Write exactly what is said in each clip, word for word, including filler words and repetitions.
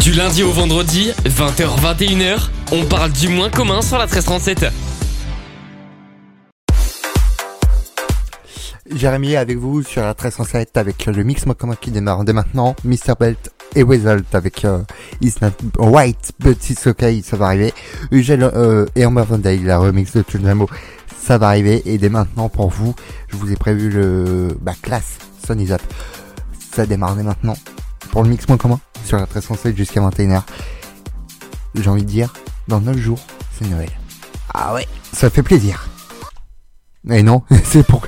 Du lundi au vendredi, vingt heures vingt et une heures, on parle du moins commun sur la treize trente-sept. Jérémy avec vous sur la treize cent sept avec le mix moins commun qui démarre dès maintenant. mister Belt et Result avec euh, It's Not White But It's Okay, ça va arriver. Ugel euh, et Amber Van Dyke, la remix de Tunjamo, ça va arriver. Et dès maintenant pour vous, je vous ai prévu le bah, classe Sun Is Up. Ça démarre dès maintenant pour le mix moins commun sur la treize cent sept jusqu'à vingt et une heures. J'ai envie de dire, dans neuf jours, c'est Noël. Ah ouais, ça fait plaisir. Et non, c'est pour...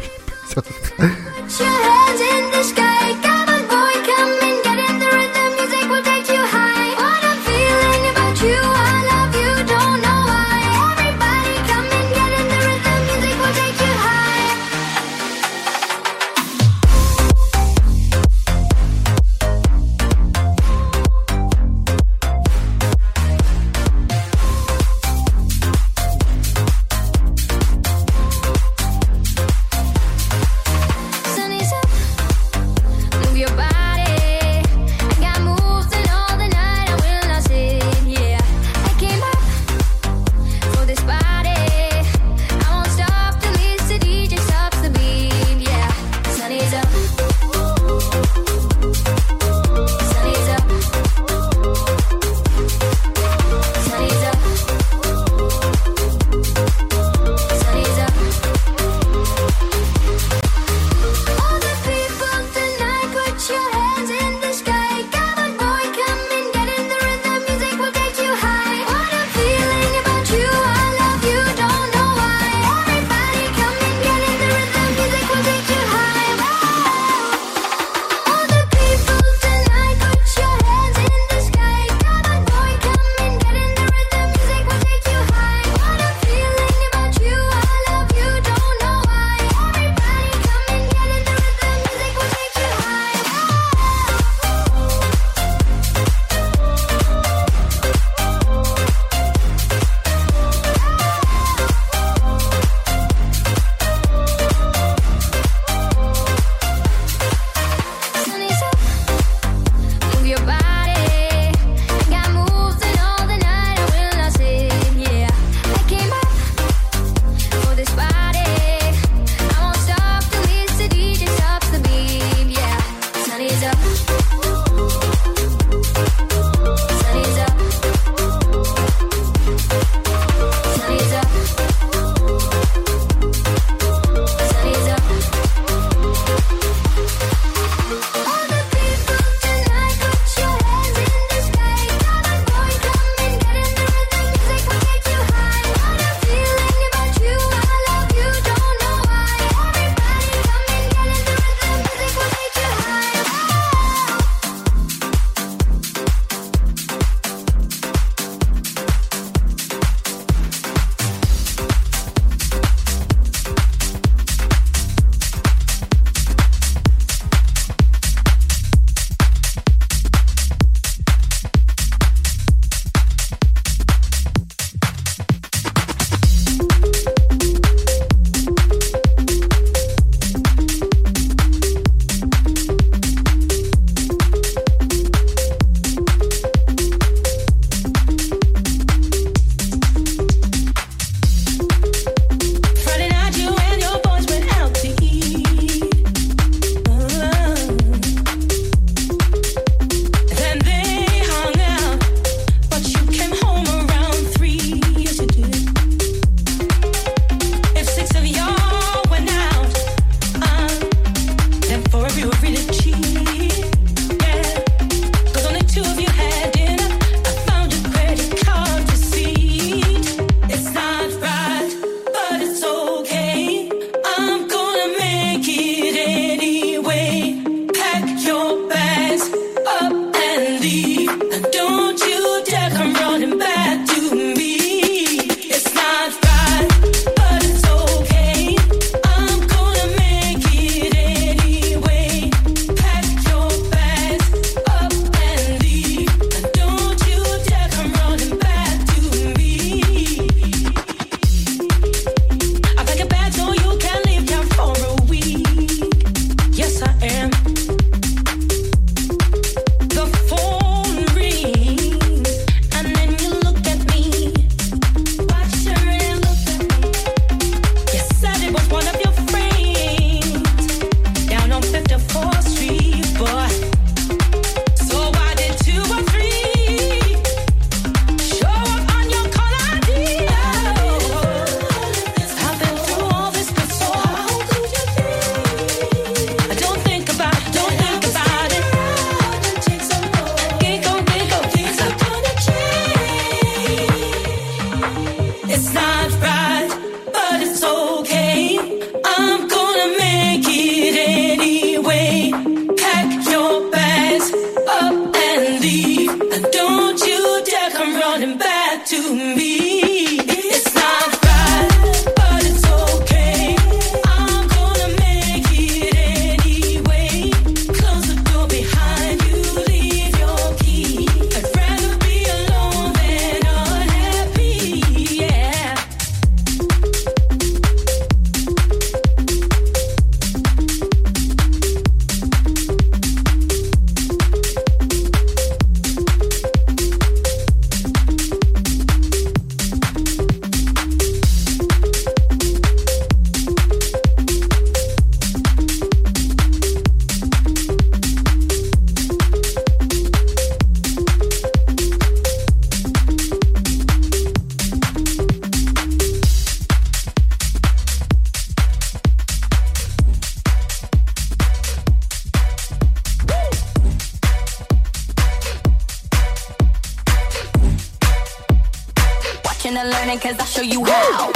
learning, cause I'll show you how.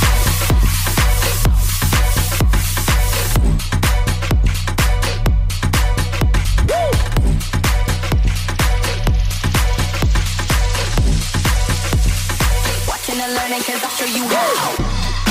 Watching and learning, cause I'll show you how.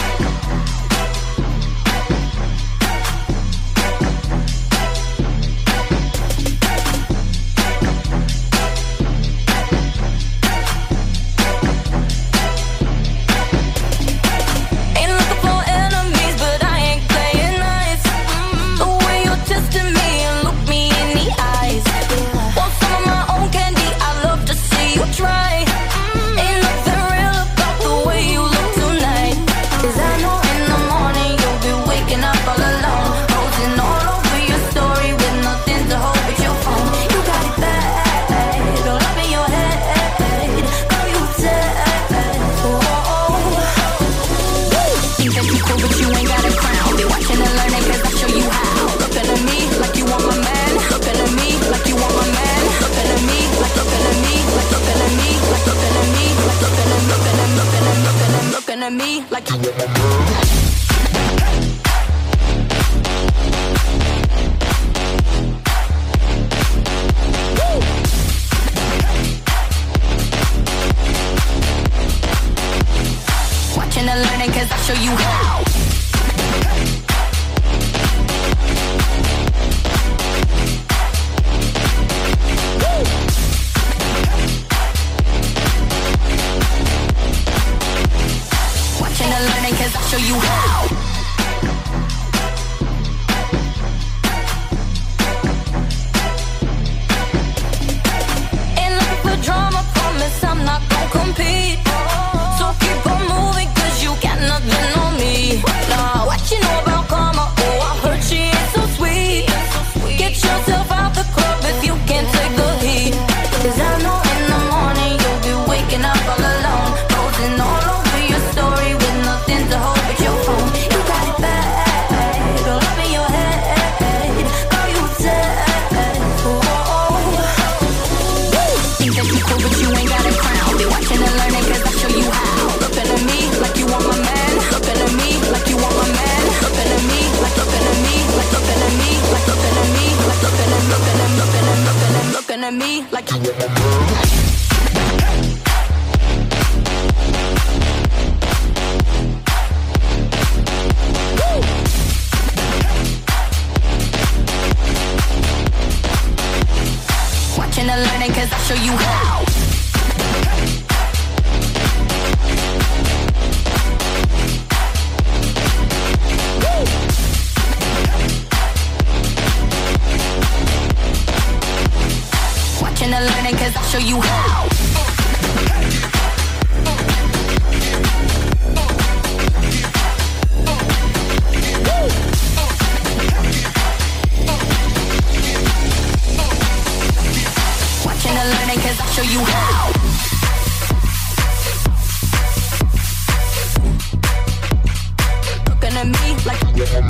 Me like you watching and learning, cause I'll show you how. Cause I'll show you how. In life with drama, promise I'm not gon' compete. So keep on moving, cause you got nothing on me. Nah, what you know about karma? Oh, I heard she ain't so sweet. Get yourself out the club if you can't take the heat. Cause I know in the morning you'll be waking up all alone, posting all over your story with nothing to hold but your phone. You got it bad, all up in your head. Girl, you dead. Oh, think that you cool, but you ain't got a crown. Be watching and learning, cause I'll show you how. Looking at me like you want my man. Looking at me like you want my man. Looking at me like looking at me like looking at me like looking at me like looking at looking at looking at looking at looking at me like you want my man. Watching and learning, cause I'll show you how. Watching and learning, cause I'll show you how. Watching and learning, cause I'll show you how. Looking at me like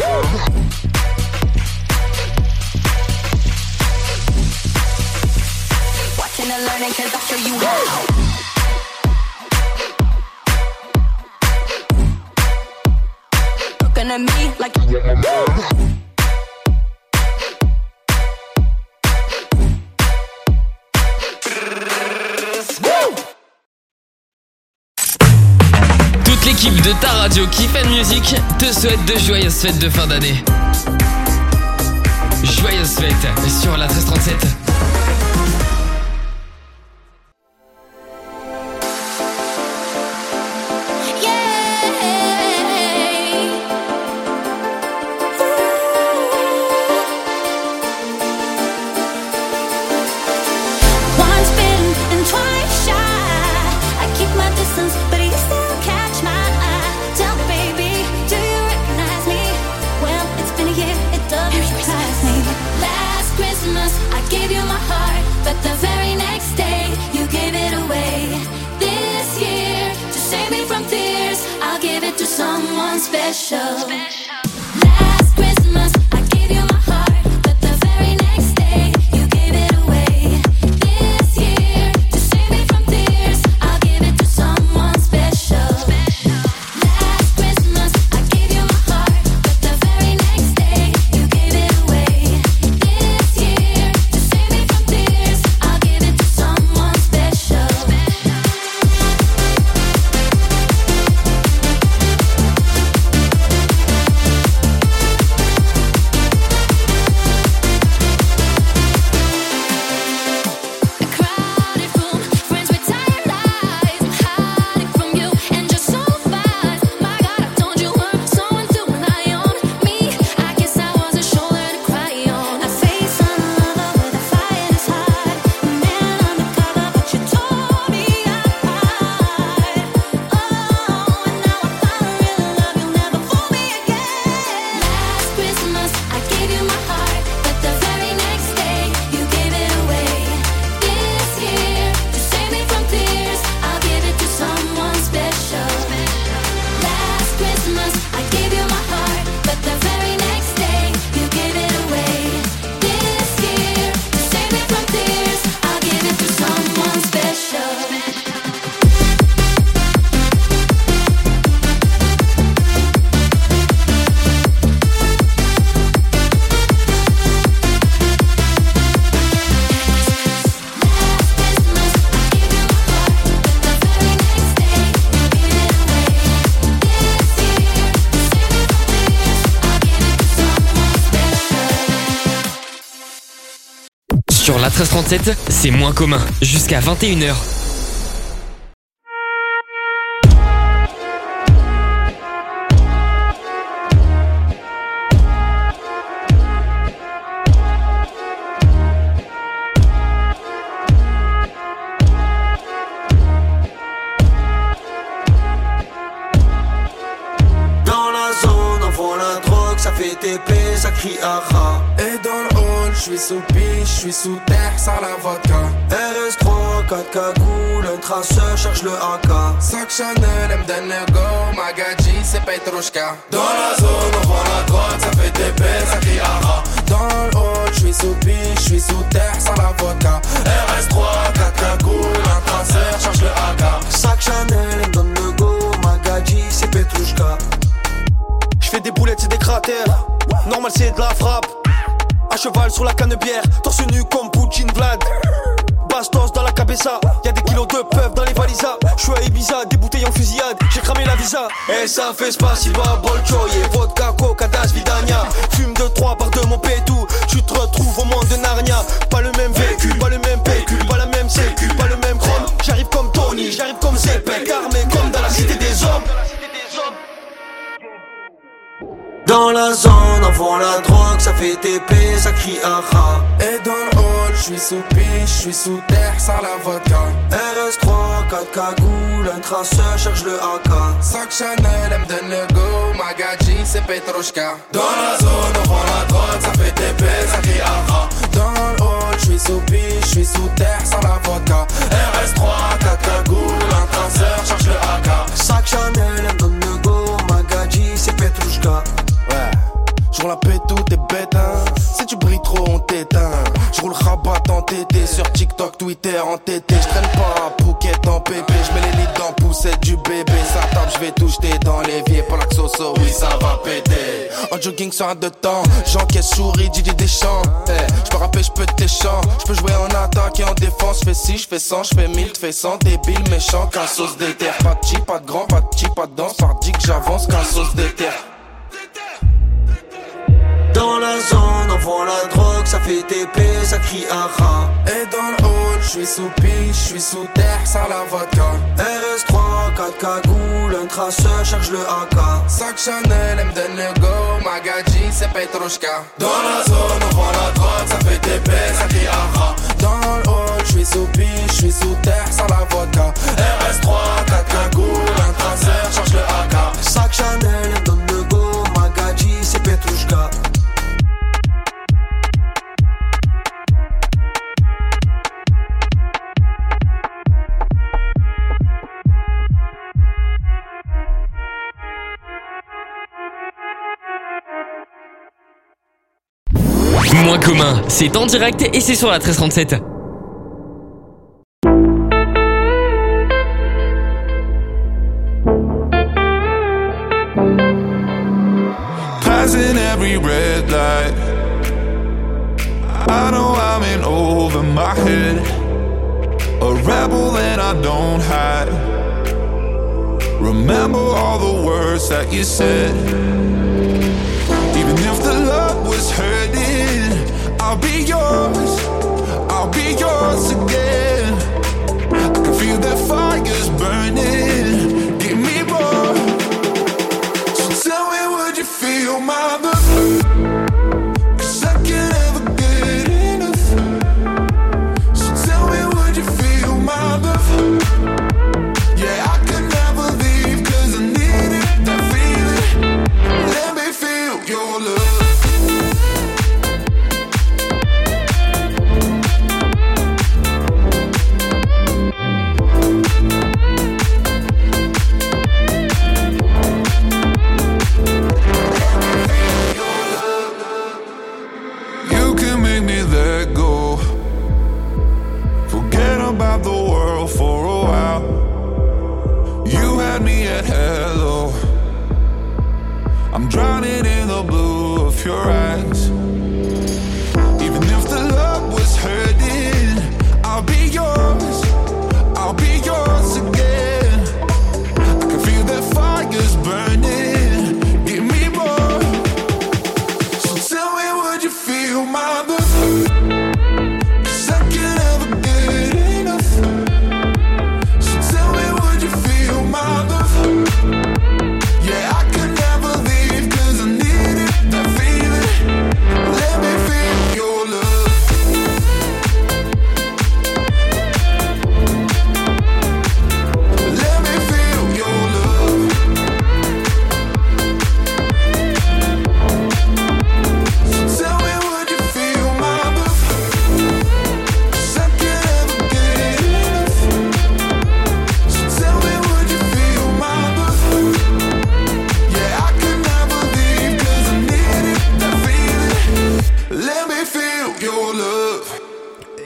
watching and learning, cause I'll show you how. Looking at me like toute l'équipe de ta radio Kiffin Music te souhaite de joyeuses fêtes de fin d'année. Joyeuses fêtes sur la treize trente-sept. Someone special. Last Christmas I gave you my heart, but the very next day you gave it away. This year to save me from tears, I'll give it to someone special. Sur l'A treize trente-sept, c'est moins commun. Jusqu'à vingt et une heures. Ça crie aha. Et dans le hall, j'suis sous piche, j'suis sous terre, sans la vodka. R S trois, quatre cagoules, un traceur, cherche le A K. Sac Chanel, M donne le go, Magadji, c'est Petrushka. Dans la zone, on vend la drogue, ça fait T P, ça crie aha. Dans le hall, j'suis sous piche, j'suis sous terre, sans la vodka. R S trois, quatre cagoules, un traceur, cherche le A K. Sac Chanel, M donne le go, Magadji, c'est Petrushka. J'fais des boulettes, c'est des cratères. Normal c'est de la frappe. À cheval sur la canne-bière, torse nu comme Poutine Vlad. Bastos dans la cabeza, y'a des kilos de peuf dans les valisas. J'suis à Ibiza, des bouteilles en fusillade, j'ai cramé la visa. Et ça fait Spasiba, Bolchoye, vodka, coca, das, vidania. Fume de trois par deux mon pétou, tu te retrouves au monde de Narnia. Pas le même véhicule, pas le même pécule, pas la même sécu, pas le même chrome. J'arrive comme Tony, j'arrive comme Zepek, armé comme dans la cité des hommes. Dans la zone, on vend la drogue, ça fait T P, ça crie aha. Et dans le hall, j'suis sous piche, j'suis sous terre, sans la vodka. R S trois, quatre cagoules, un traceur, cherche le A K. Sac Chanel, M donne le go, Magadji, c'est Petrushka. Dans la zone, on vend la drogue, ça fait T P, ça crie aha. Dans le hall, j'suis sous piche, j'suis sous terre, sans la vodka. R S trois, quatre cagoules, un traceur, cherche le A K. Sac Chanel, M donne le go, Magadji, c'est Petrushka. Ouais, j'roule la paix, tout est bête, hein. Si tu brilles trop, on t'éteint. J'roule rabat en T T, sur TikTok, Twitter en T T. J'traîne pas à Phuket en P P, j'mets les lits dans poussette du bébé. Ça tape, j'vais tout jeter dans l'évier. Pour l'axoso, oui, ça va péter. En jogging sur un de temps, j'encaisse souris, Didier Deschamps. Hey, j'peux rapper, j'peux tes chants. J'peux jouer en attaque et en défense. J'fais six, j'fais cent, j'fais mille, j'fais cent. Débile, méchant, qu'un sauce d'éther. Pas de chi, pas de grand, pas de chi, pas de danse. Par dit que j'avance, qu'un sauce d'éther. Dans la zone, on vend la drogue, ça fait T P, ça crie aha. Et dans le hall, j'suis sous piche, j'suis sous terre, sans la vodka. R S trois, quatre cagoules, un traceur, cherche le A K. Sac Chanel, M donne le go, Magadji, c'est Petrushka. Dans la zone, on vend la drogue, ça fait T P, ça crie aha. Dans le hall, j'suis sous piche, j'suis sous terre, sans la vodka. R S trois, quatre cagoules, un traceur, cherche le A K. Sac Chanel, M donne le go, Magadji, c'est Petrushka. Moins commun, c'est en direct et c'est sur la treize trente-sept. Passing every red light, I know I'm in over my head. A rebel that I don't hide. Remember all the words that you said. Even if the love was hurting, I'll be yours, I'll be yours again. I can feel the fire's burning, give me more. So tell me, would you feel my love? Cause I can't ever get enough. So tell me, would you feel my love? Yeah, I can never leave cause I need it, that feeling. Let me feel your love. You can make me let go. Forget about the world for a while. You had me at hello. I'm drowning in the blue of your eyes. Even if the love was hurting, I'll be yours, I'll be yours again. I can feel that fire's burning, give me more. So tell me, would you feel my love? Cause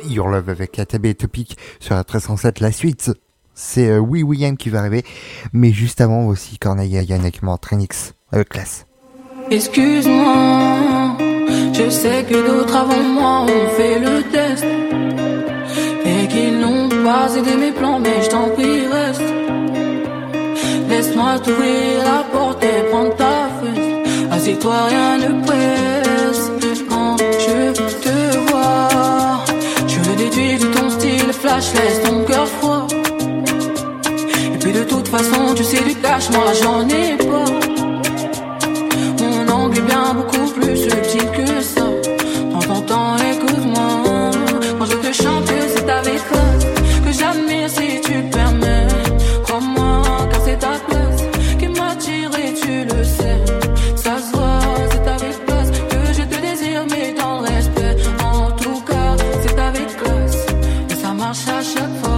Your Love avec A T B Topic sur la treize cent sept. La suite, c'est euh, Oui William qui va arriver. Mais juste avant aussi, Cornelia Yannick Trinix avec classe. Excuse-moi, je sais que d'autres avant moi ont fait le test et qu'ils n'ont pas aidé mes plans, mais je t'en prie reste. Laisse-moi t'ouvrir la porte et prendre ta fesse. Assieds-toi, rien ne presse. Quand je te vois, je le déduis de ton style flash, laisse ton cœur froid. Et puis de toute façon, tu sais du cash, moi j'en ai pas. Mon angle est bien beaucoup plus subtil que ça. Prends ton temps, écoute-moi. Quand je te chante, c'est avec classe que j'admire si tu le permets. Crois-moi, car c'est ta classe qui m'attire et tu le sais. Ça se voit, c'est avec classe que je te désire, mais dans le respect. En tout cas, c'est avec classe et ça marche à chaque fois.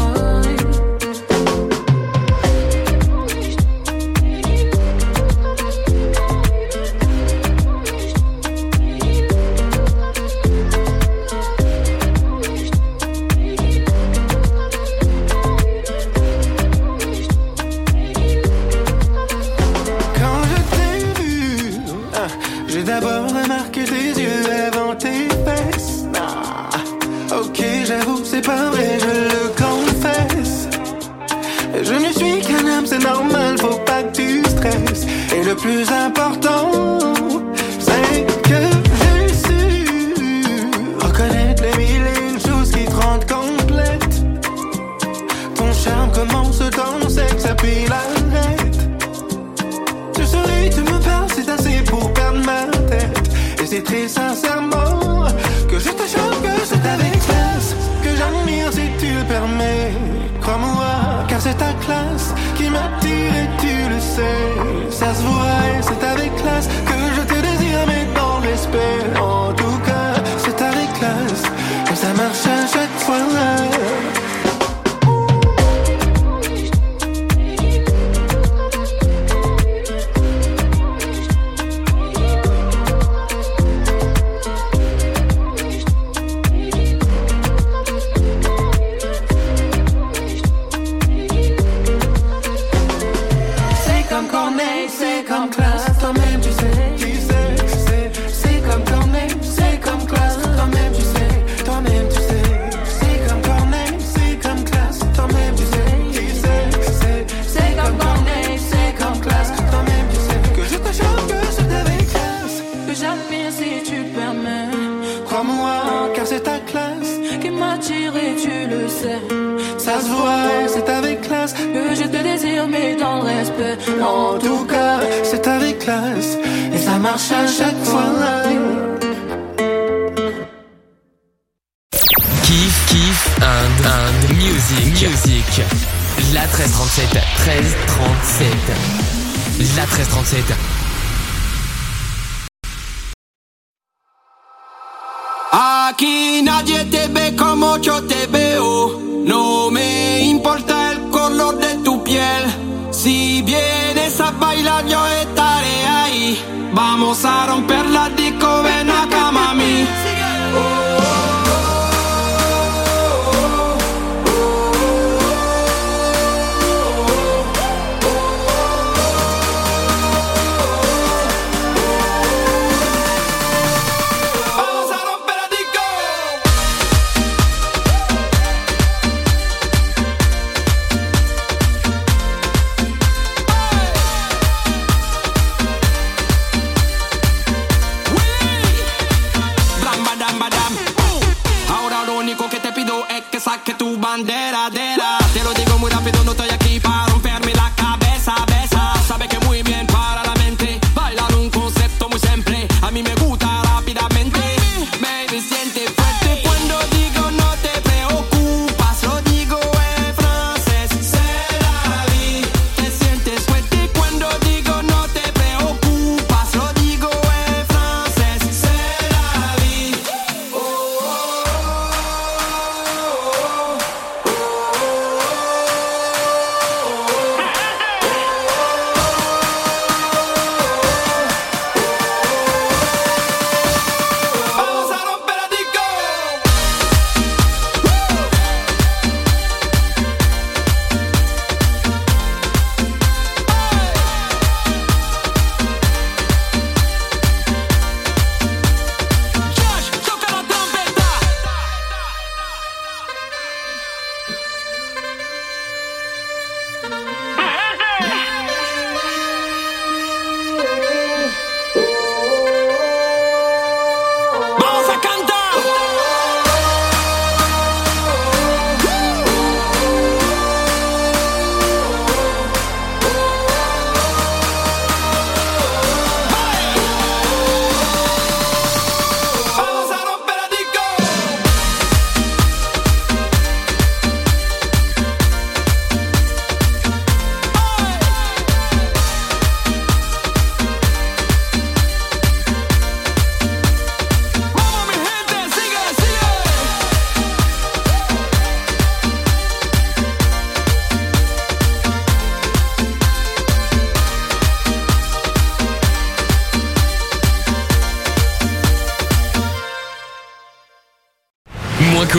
D'abord remarqué tes yeux avant tes fesses. Ah, ok, j'avoue, c'est pas vrai, je le confesse. Je ne suis qu'un homme, c'est normal, faut pas que tu stresses. Et le plus important, c'est que j'ai su reconnaître les mille et une choses qui te rendent complète. Ton charme commence ton sexe, puis l'arrête. Tu souris, tu me parles, c'est assez pour perdre ma tête. Et c'est très sincèrement que je te chante, que c'est avec classe que j'admire si tu le permets. Crois-moi, car c'est ta classe qui m'attire et tu le sais. Ça se voit et c'est avec classe que je te désire, mais dans le respect. En tout cas, c'est avec classe et ça marche à chaque fois. Ça se voit, c'est avec classe que je te désire, mais dans le respect. En tout cas, c'est avec classe et ça marche à chaque fois. Kiff, kiff and, and music. Music. La treize trente-sept. treize trente-sept. La treize trente-sept. Aquí nadie te ve como yo te veo. No me importa el color de tu piel. Si vienes a bailar yo estaré ahí. Vamos a romper la disco, ven acá mami. Bandera, dera. Te lo digo muy rápido, no estoy aquí para romperme la cabeza, besa. Sabe que muy bien para la mente. Bailar un concepto muy simple. A mí me gusta rápidamente. Baby, siente fuerte cuando digo no te preocupas. Lo digo en francés, c'est la vie. Te sientes fuerte cuando digo no te preocupas. Lo digo en francés, c'est la vie. Oh, oh, oh, oh.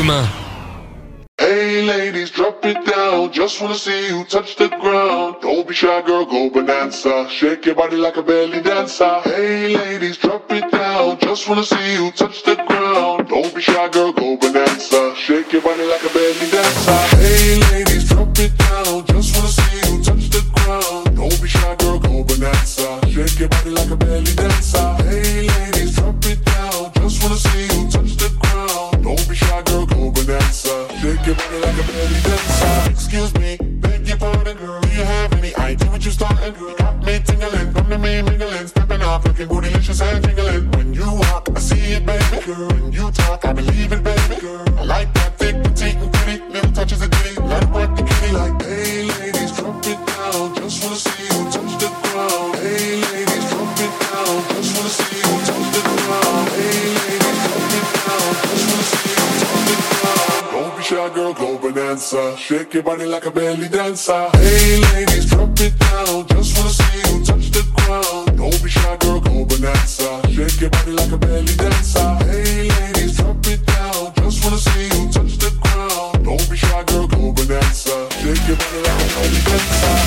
commun. Hey ladies, drop it down. Just wanna see you touch the ground. Don't be shy, girl, go bonanza. Shake your body like a belly dancer. Hey ladies, drop it down. Just wanna see you touch the ground. Don't be shy, girl, go bonanza. Shake your body like a belly dancer. Hey ladies, drop it down. Just wanna see you touch the ground. Don't be shy, girl, go bonanza. Shake your body like a belly dancer. Hey ladies, drop it down. Just wanna see you touch the ground. Don't be shy, girl, go bonanza. Shake your body like a belly dancer. Excuse me, beg your pardon, girl. Do you have any idea what you starting, girl? You got me tingling, come to me mingling, stepping off, looking bootylicious and jingling. When you walk, I see it, baby, girl. When you talk, I believe it, baby, girl. I like that thick, petite, and pretty, little touches of ditty. Let it work the kitty like, hey ladies, drop it down. Just wanna see you touch the ground. Hey ladies, drop it down. Just wanna see you touch the ground. Hey ladies, drop it down. Just wanna see you touch the ground. Don't be shy, girl, go bonanza. Shake your body like a belly dancer. Hey ladies, drop it down. Just wanna see you touch the ground. Don't be shy, girl, go bonanza. Shake your body like a belly dancer. Hey ladies, drop it down. Just wanna see you touch the ground. Don't be shy, girl, go bonanza. Shake your body like a belly dancer.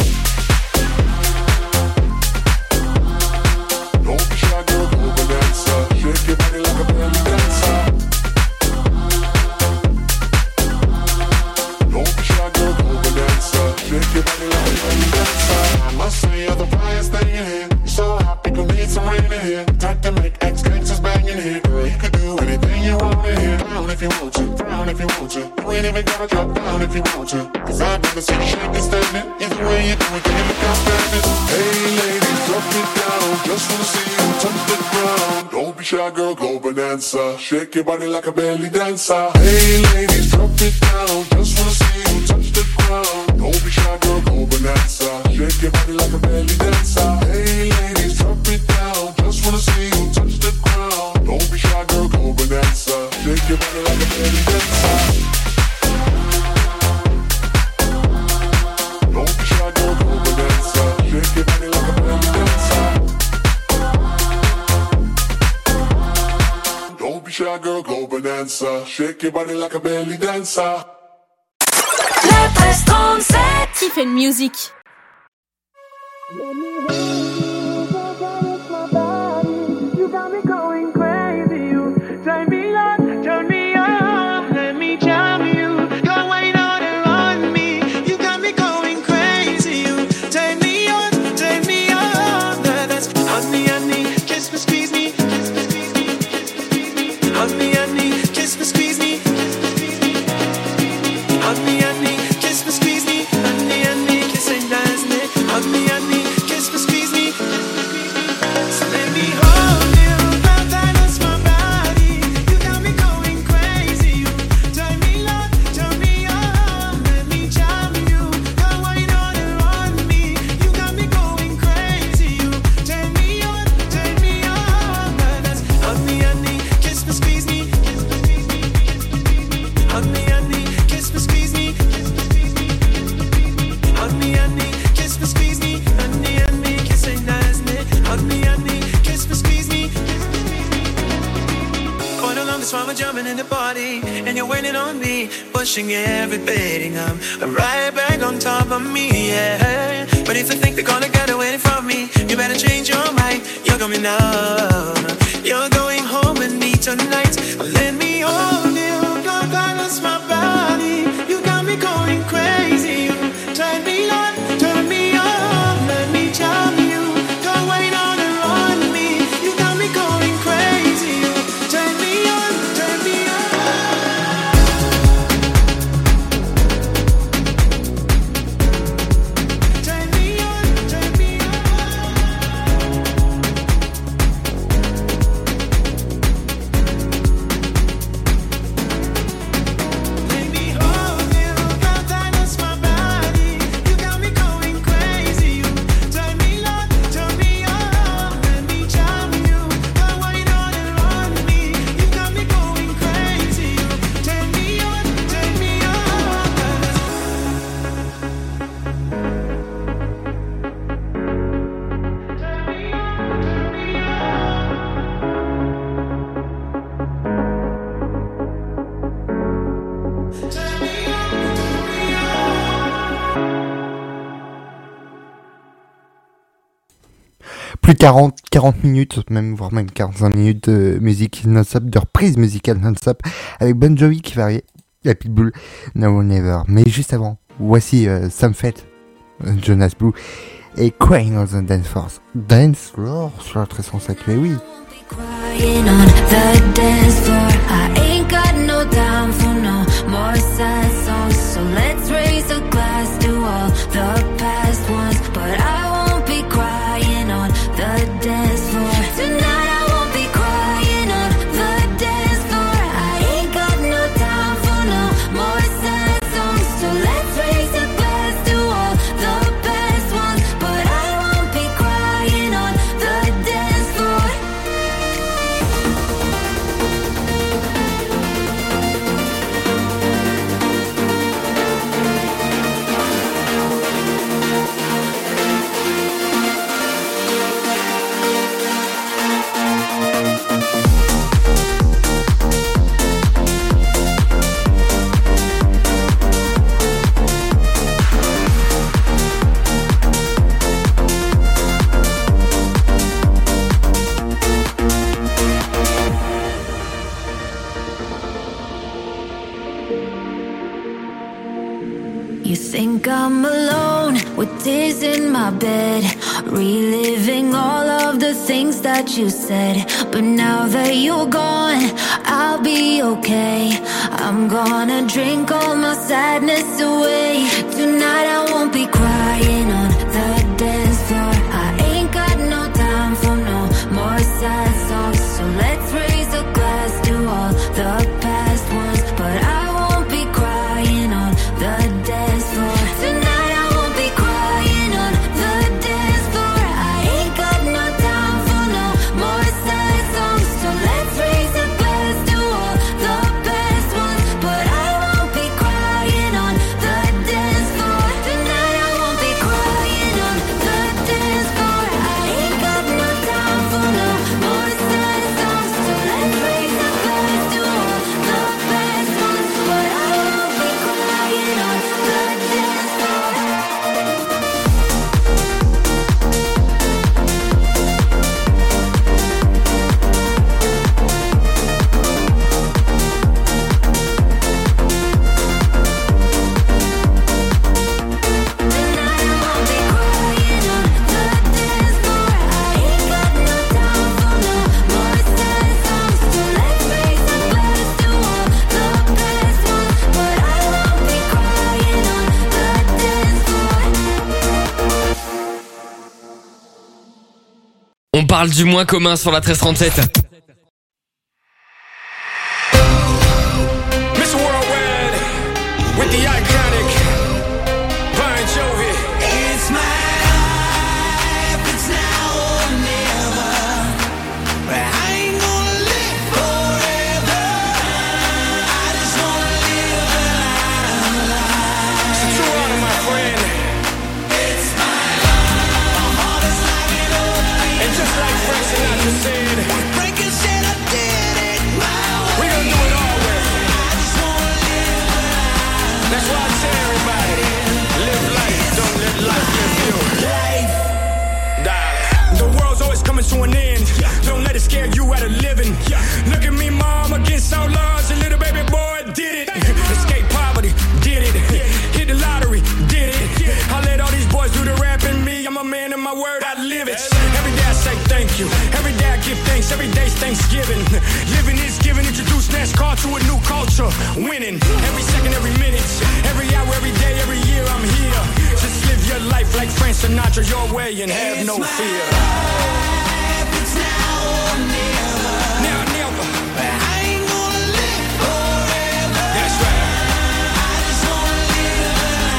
Don't be shy, girl, go bonanza. Shake your body like a belly dancer. Don't be shy, girl, go bonanza. Shake your body like a belly dancer. I must say you're the brightest thing in here. You're so happy, gon' need some rain in here. Type to make ex-gangsters bang in here. Girl, you could do anything you want in here. Down if you want to, down if you want to. You ain't even gotta drop down if you want to. Cause I've never seen you shaking standing. Either way you do it, can you look outstanding? Hey ladies, drop it down. Just wanna see you touch the ground. Don't be shy, girl, go bonanza. Shake your body like a belly dancer. Hey ladies, drop it down. Just wanna see you touch the ground. Don't be shy, girl, go bonanza. Shake your body like a belly dancer. Hey ladies, drop it down. Just wanna see you touch the ground. Don't be shy, girl, go bonanza. Shake your body like a belly dancer. Don't be shy, girl, go bonanza. Shake your body like a belly dancer. Don't be shy, girl, go bonanza. Shake your body like a belly dancer. Le treize trente-sept. Tiffen Music. You got me going crazy. You turn me on, turn me on. Let me jam you. Go wine out and on me. You got me going crazy. You turn me on, turn me on. That's honey, honey, kiss me, squeeze me, kiss me, squeeze me, kiss me, squeeze me. Honey, honey, kiss me, squeeze me, kiss me, squeeze me. Honey, honey, kiss me, squeeze me. Honey, honey, kiss and dance me. Honey, honey, kiss me, squeeze me. So let me hold you, baptize my body. You got me going crazy. You turn me on, turn me on. Let me jam you. Go wine on and on me. You got me going crazy. You turn me on, turn me on. That's honey, honey, kiss me, squeeze me, kiss me, squeeze me, kiss me, squeeze me. Honey, honey, kiss me, squeeze me, kiss me, squeeze me, kiss me, squeeze me. Honey, honey, kiss me, squeeze me. Honey, honey, kiss and dance me. Honey, honey, kiss me, squeeze me. All along this while we're jumping in the party, and you're waiting on me, pushing everything. I'm, I'm right back on top of me, yeah. But if you think they're gonna get away from me, you better change your mind. You're coming now. You're going home with me tonight. Let me hold you, go balance my body. You got me going crazy. You turn me on, turn me on. Let me jam you. Go wine on and on me. You got me going crazy. You turn me on, turn me on. Turn me on, turn me on. plus de quarante, quarante minutes, même, voire même quarante-cinq minutes de musique non-stop, de reprise musicale non-stop, avec Bon Jovi qui va arriver, la Pitbull, Now or Never. Mais juste avant, voici euh, Sam Fett, euh, Jonas Blue, et Crying on the Dance Floor. Dance Floor sur la treize cent sept, mais oui. Crying on the dance floor. I ain't got no time for no more sad songs. So let's raise a glass to all the past ones. But I won't be crying on the dance floor. Tonight I won't be crying on the dance floor. I ain't got no time for no more sad songs. So let's raise a glass to all the past ones. But I won't be crying on the dance floor. You think I'm alone with tears in my bed, reliving all of the things that you said. But now that you're gone, I'll be okay. I'm gonna drink all my sadness away. Tonight I won't be crying on the dance floor. I ain't got no time for no more sad songs. So let's raise a glass to all the past ones. But I won't be crying on the dance floor. Tonight I won't be crying on the dance floor. I ain't got no time for no more sad songs. So let's raise a glass to all the best ones. But I won't be crying on the dance floor. Tonight I won't be crying on the dance floor. I ain't got no time for no more sad songs. So let's raise a glass to all the best ones. But I won't be crying on the dance floor. On parle du moins commun sur la treize trente-sept. Miss Worldwide with the iconic Bon Jovi. It's my life, it's now or never. But I ain't gonna live forever. I just wanna live a life. It's a true honor, my friend. It's my life. My heart is like an open. And just like Frank Sinatra said, Frank said I did it my way. We gonna do it all way. I just wanna live a life. That's why I tell everybody, live life, don't let life live you. Life, darling. The world's always coming to an end. Don't let it scare you out of living. Look at me, mom, against all odds. A little baby boy did it. Escape poverty, did it. Hit the lottery, did it. I let all these boys do the rapping. Me, I'm a man of my word, I live it. Every day I say thank you. Every day I give thanks. Every day's Thanksgiving. Living is giving. Introduce NASCAR to a new culture. Winning. Every second, every minute. Every hour, every day, every year I'm here. Just live your life like Frank Sinatra your way and have no fear. It's now or never. Now, never. But I ain't gonna live forever. That's right. I just wanna live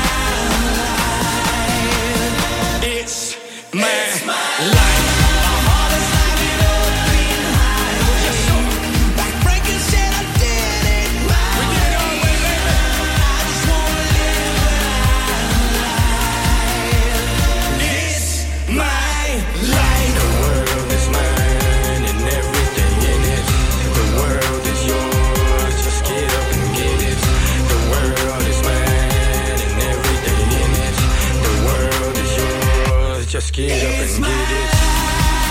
a life. It's my, it's my life. My heart is like an open highway. Yes, sir. Like Frankie said, I did it my way. We did it all way, baby. I just wanna live a life. It's my life. The world is mine and everything in it. The world is yours. Just get up and get it. The world is mine and everything in it. The world is yours. Just get up and get it.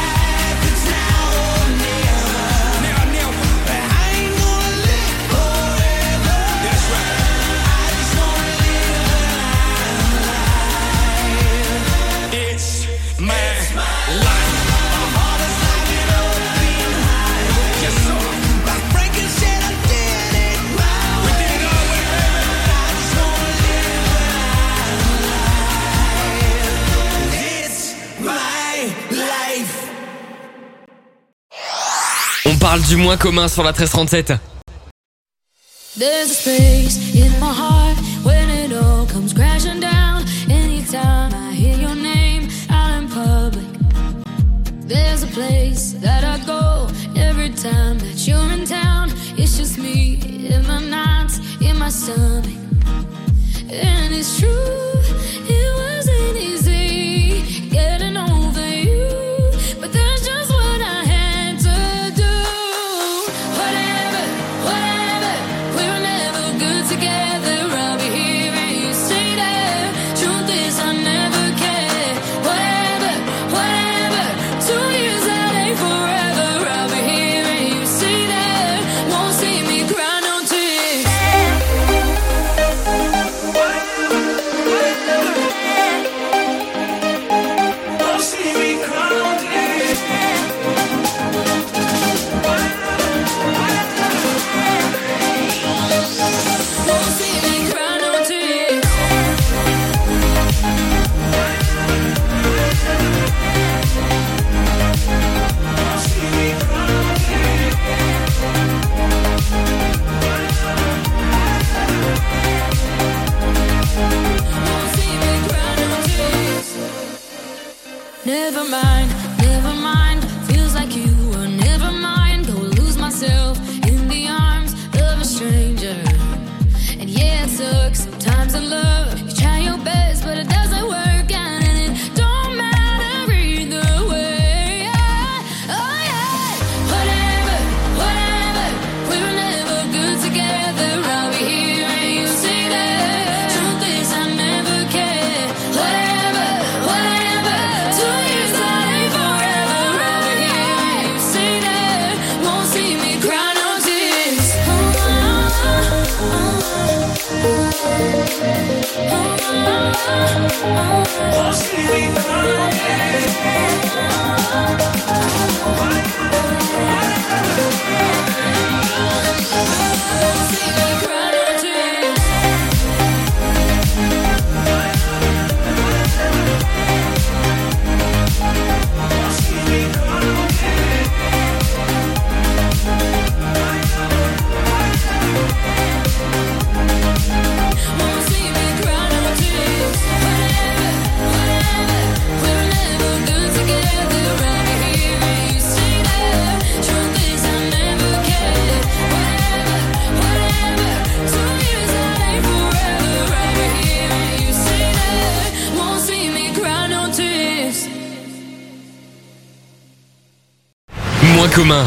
parle du moins commun sur la treize trente-sept. There's a space in my heart when it all comes crashing down. Anytime I hear your name out in public, there's a place that I go every time that you're in town. It's just me in my nights, in my stomach. And it's true, it wasn't easy getting over you, but that's just what I had to do. Whatever, whatever, we were never good together. I'll be here and you stay there. Truth is I never cared. Whatever, whatever, two years that ain't forever. I'll be here and you stay there. Won't see me cry no tears. Won't see me cry no tears. Won't see me cry no tears. Never mind, never mind. Feels like you were never mind. Go lose myself in the arms of a stranger. And yeah, it sucks sometimes in love. You try your best, but it doesn't work out, and it don't matter either way. Oh yeah, whatever, whatever. We were never good together. I'll be here and you stay there. Truth is I never cared. Whatever, whatever. Two years that ain't forever. I'll be here and you stay there. Won't see me cry no tears. Oh, oh, oh. Won't see me cry no tears. Won't see me cry no tears. Won't see me cry no tears. Whatever, whatever. We were never good together. I'll be here and you stay there. Truth is I never cared. Whatever, whatever. Two years that ain't forever. I'll be here and you stay there. Won't see me cry no tears. Moins commun.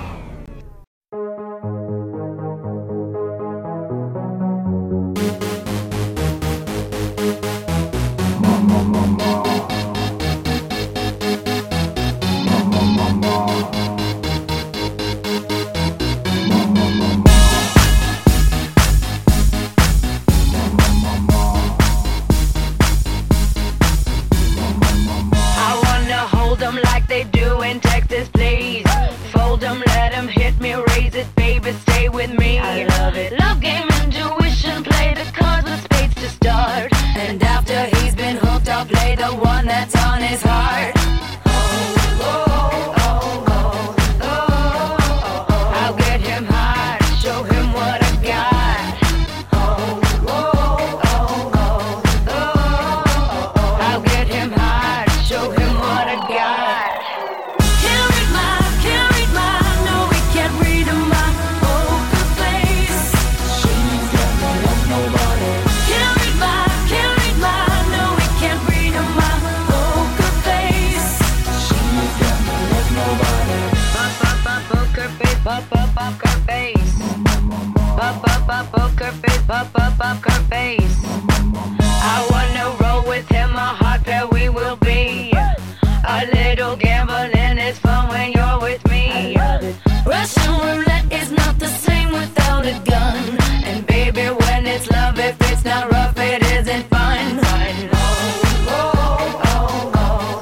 I wanna hold them like they do in Texas, please. Fold them, let them hit me, raise it, baby, stay with me. I love it. Love game, intuition, play the cards with spades to start. And after he's been hooked, I'll play the one that's on his heart. Oh, oh, oh, oh, oh, oh, oh. I'll get him high, show him what I got. Oh, oh, oh, oh, oh, oh. I'll get him high, show him what I got. Can't read my, can't read my, no, we can't read my poker face. She's got no love, nobody. Can't read my, can't read my, no, we can't read my poker face. She's got no love, nobody. Pop, pop, pop, poker face, pop, pop, poker face. Pop, pop, pop, poker face, pop, pop, poker face. I wanna roll with him, a hot pair we will be. A little gambling is fun when you're with me. Russian roulette is not the same without a gun. And baby, when it's love, if it's not rough, it isn't fun. Oh, oh, oh, oh,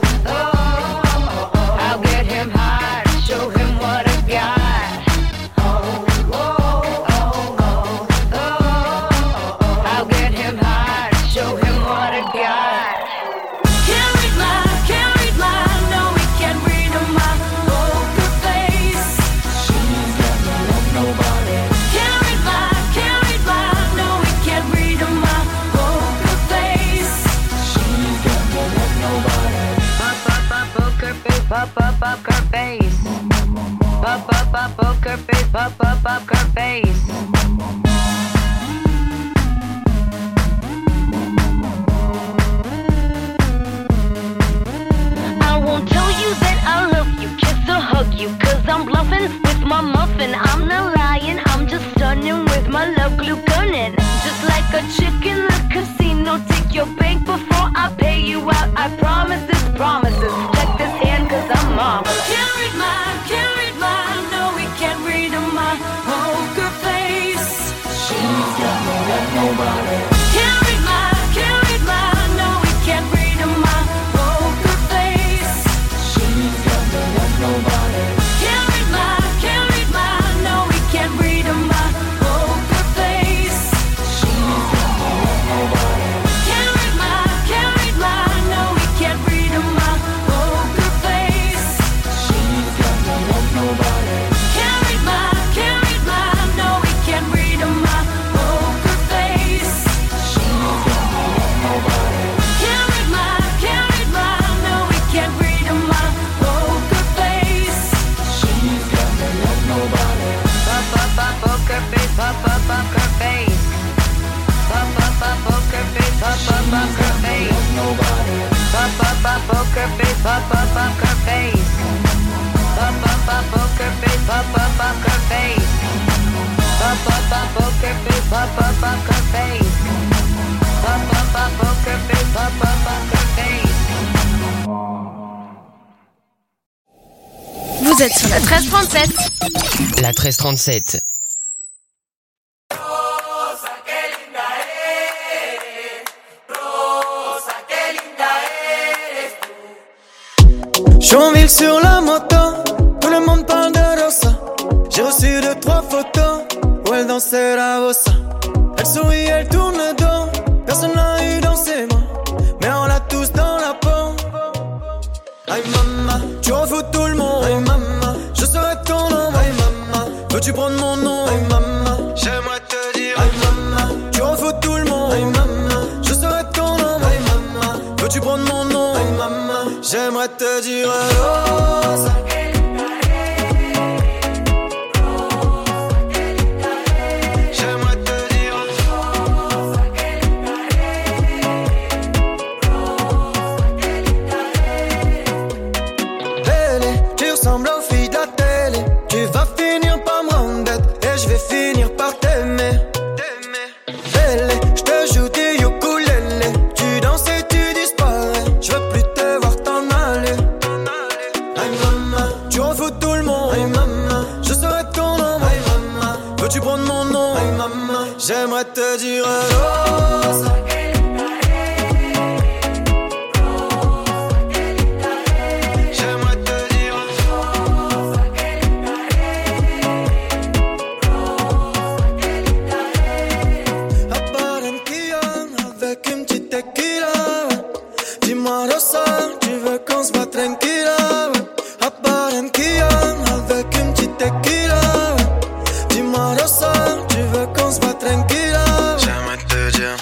oh, oh. I'll get him high, show him what I got. Oh, oh, oh, oh, oh. I'll get him high, show him what I got. Can't read my, can't read my, no, we can't read my poker face. pop up poker face. Pop up up poker face, pop up poker face. I won't tell you that I love you, kiss or hug you, cause I'm bluffing with my muffin. I'm not lying, I'm just stunning with my love glue gunning. Just like a chick in the casino, take your bank before I pay you out. I promise this, promises. Check this hand cause I'm marvelous. Can't read mine, can't read mine. No, we can't read my poker face. She's got no like nobody. Can't read mine, can't read mine. No, we can't read my poker face. She's got no like nobody. Can't read mine, can't read mine. No, we can't read my poker face. She's got no like nobody. Can't read mine, can't read mine. No, we can't read my poker face. She's got no like nobody. Can't read mine, can't read mine. No, we can't read my poker face. She's got no like nobody. Can't read mine, can't read mine. No, we can't read my poker face. She's got no like nobody. Pop up up poker face, pop up poker face. Pop up up poker face, pop up poker face. Pop up up poker face, pop up poker face. Pop up up poker face, pop up poker face. Pop up up poker face, pop up poker face. Pop up up poker face, pop up poker face. Vous êtes sur la treize trente-sept. La treize trente-sept. J'enville sur la moto, tout le monde parle de Rosa. J'ai reçu deux, trois photos où elle dansait la bossa. Elle sourit, elle tourne le dos, personne n'a eu dans ses mains, mais on l'a tous dans la peau. Aïe maman, tu en fous tout le monde. Aïe maman, je serai ton nom. Aïe maman, veux-tu prendre mon nom? Aïe maman, j'aimerais te dire. Aïe maman, tu en fous tout le monde. Aïe maman, je serai ton nom. Aïe maman, veux-tu prendre mon nom? Aïe maman, j'aimerais te dire Rosa. J'aimerais te dire Rosa. J'aimerais te dire Rosa. À Barranquilla avec une petite tequila. Dis-moi Rosa, tu veux qu'on se voit tranquilla. À Barranquilla avec une petite tequila. Dis-moi Rosa, tu veux qu'on se voit tranquilla. J'aimerais te dire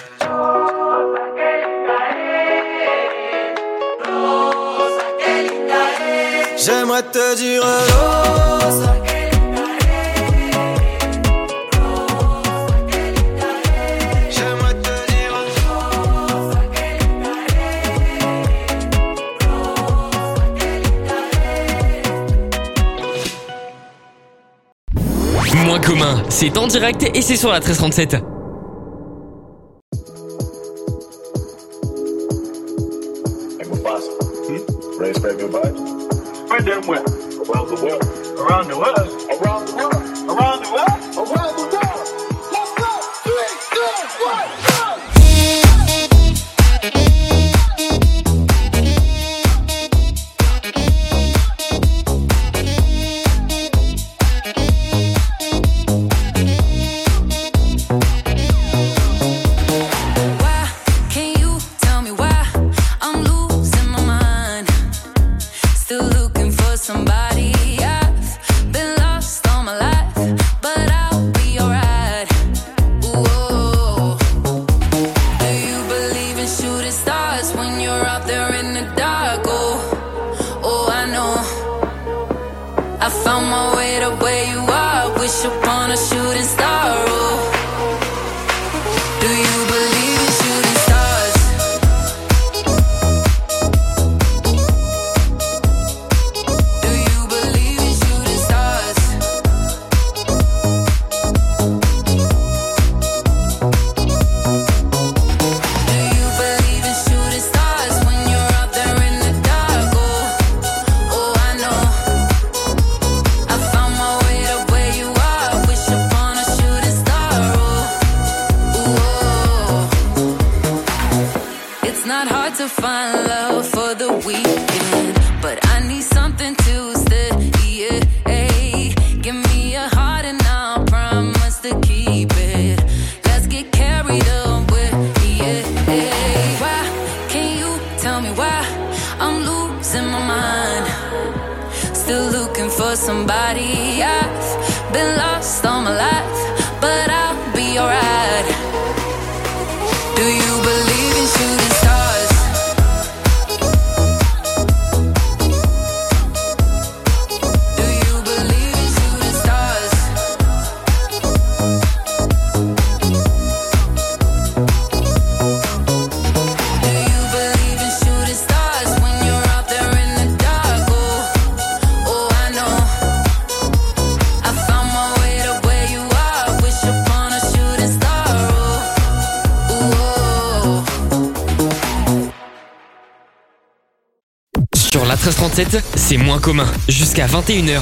J'aimerais te dire Rosa. J'aimerais te dire Moins commun, c'est en direct et c'est sur la treize trente-sept. Spread them where? Around the world. Around the world. Around the world. Around the world. Around the world. Let's go. Three, two, one, somebody. I've been lost all my life, but I'll be alright. not hard to find love for the weekend, but I need something to stay. Yeah, hey. Give me a heart and I'll promise to keep it. Let's get carried away. Yeah, hey. Why can you tell me why I'm losing my mind? Still looking for somebody. I've been lost all my life, but I'll be alright. Do you believe in shooting stars? Do you believe in shooting stars? Do you believe in shooting stars when you're out there in the dark? Oh, oh, I know. I found my way to where you are. Wish upon a shooting star. Oh, oh. Sur la treize trente-sept, c'est moins commun. Jusqu'à vingt et une heures.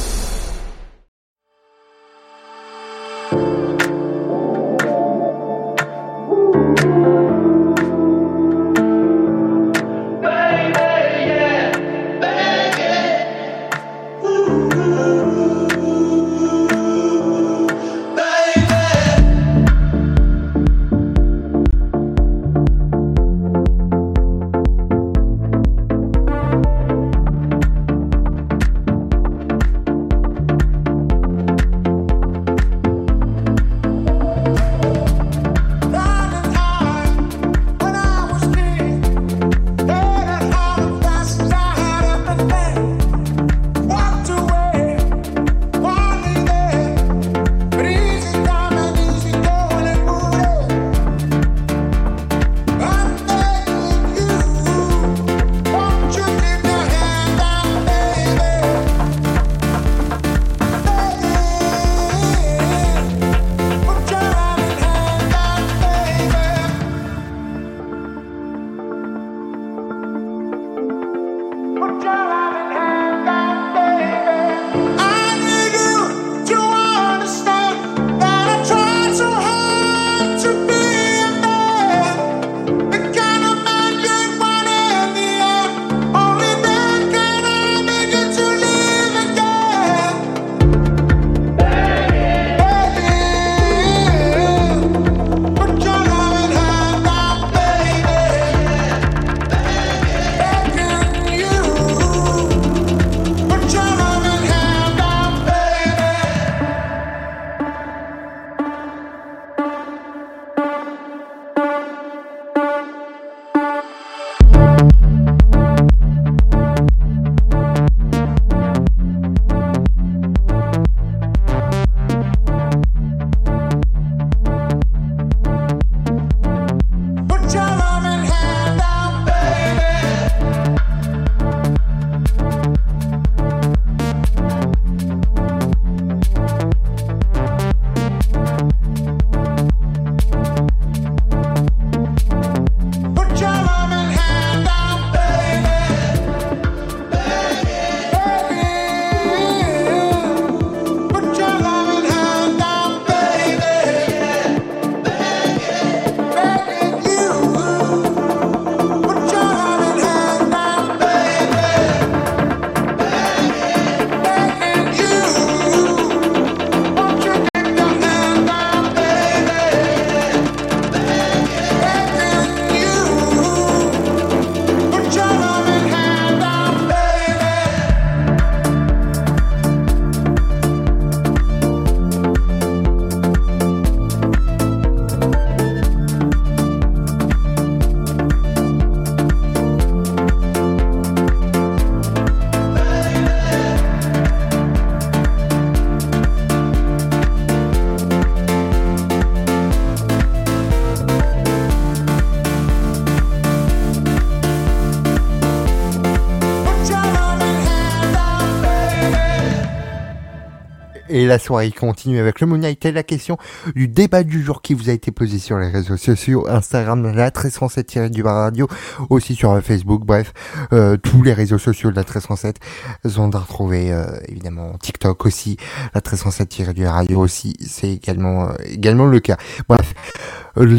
Et la soirée continue avec le Moonlight et la question du débat du jour qui vous a été posé sur les réseaux sociaux, Instagram, la treize cent sept du bar radio, aussi sur Facebook, bref, euh, tous les réseaux sociaux de la treize cent sept sont à retrouver, euh, évidemment, TikTok aussi, la treize cent sept du radio aussi, c'est également, euh, également le cas. Bref, la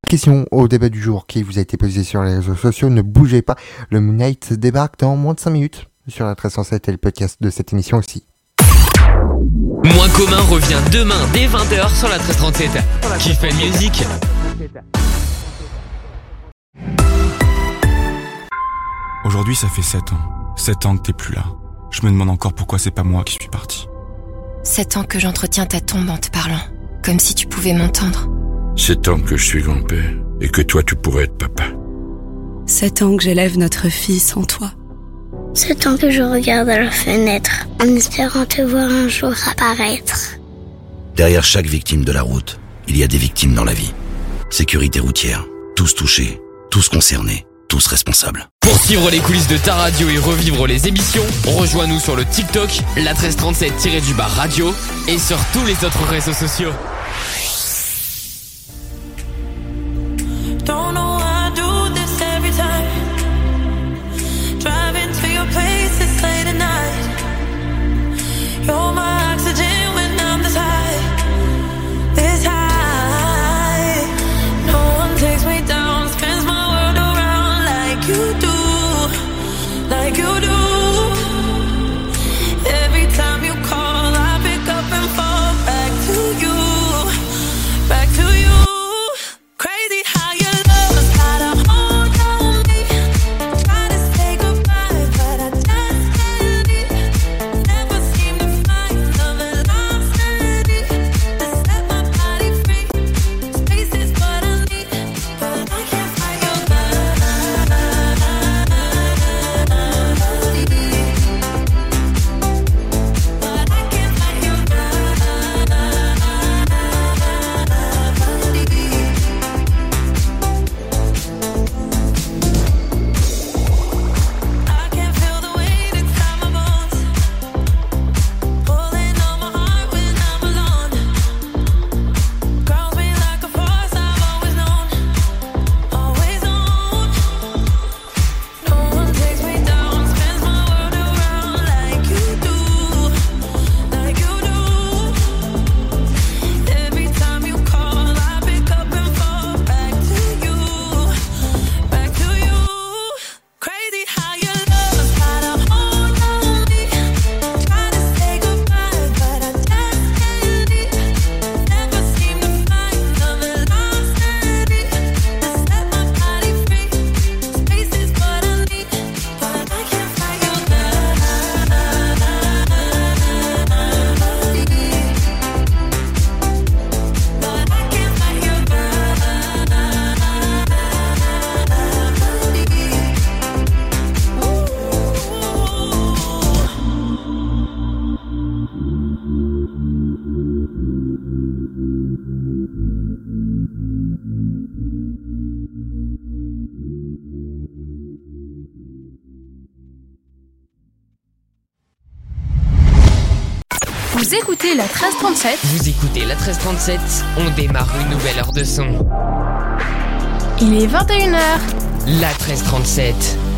question au débat du jour qui vous a été posée sur les réseaux sociaux. Ne bougez pas, le Moon Knight débarque dans moins de cinq minutes sur la treize cent sept et le podcast de cette émission aussi. Moins commun revient demain dès vingt heures sur la treize trente-sept. Qui fait musique. Aujourd'hui, ça fait sept ans. sept ans que t'es plus là. Je me demande encore pourquoi c'est pas moi qui suis parti. Sept ans que j'entretiens ta tombe en te parlant, comme si tu pouvais m'entendre. Sept ans que je suis grand-père et que toi tu pourrais être papa. Sept ans que j'élève notre fille sans toi. Sept ans que je regarde à la fenêtre en espérant te voir un jour apparaître. Derrière chaque victime de la route, il y a des victimes dans la vie. Sécurité routière, tous touchés, tous concernés, tous responsables. Pour suivre les coulisses de ta radio et revivre les émissions, rejoins-nous sur le TikTok, la treize trente-sept-du-bas radio et sur tous les autres réseaux sociaux. Don't know why I do this every time. Driving to your place, it's late at night. You're my oxygen when I'm this high, this high. No one takes me down, spins my world around like you do, like you do. Every time you call, I pick up and fall back to you, back to you. Crazy how you love got a hold on me. Try to say goodbye, but I just can't leave. Never seem to find the velocity to set my body free. Space is what I need, but I can't find your body. But I can't find your body. I can feel the weight inside my bones, pulling on my heart when I'm alone. Grounds me like a force I've always known, always known. No one takes me down, spins my world around like you do, like you do. Every time you call, I pick up and fall back to you, back to you. Crazy how your love got a hold on me. Try to say goodbye, but I just can't leave. Never seem to find the velocity to set my body free. Space is what I need, but I can't find your body. But I can't find your Vous écoutez la treize trente-sept. Vous écoutez la treize trente-sept, on démarre une nouvelle heure de son. Il est vingt et une heures. La treize trente-sept.